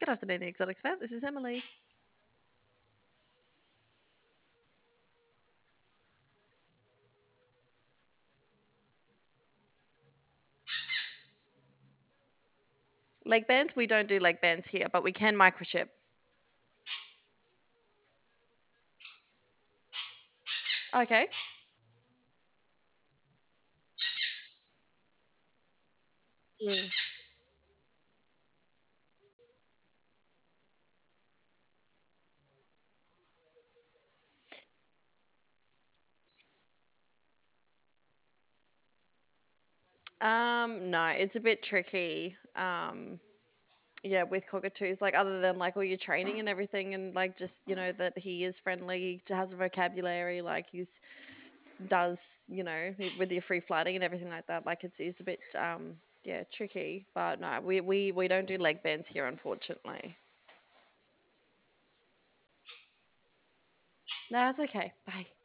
Good afternoon, the Exotics Vet. This is Emily. Leg bands, we don't do leg bands here, but we can microchip. Okay. Mm. No, it's a bit tricky. Yeah, with cockatoos, like other than like all your training and everything, and like just that he is friendly, has a vocabulary, like he's does with your free flighting and everything like that. Like it's a bit yeah, tricky. But no, we don't do leg bands here, unfortunately. No, it's okay. Bye.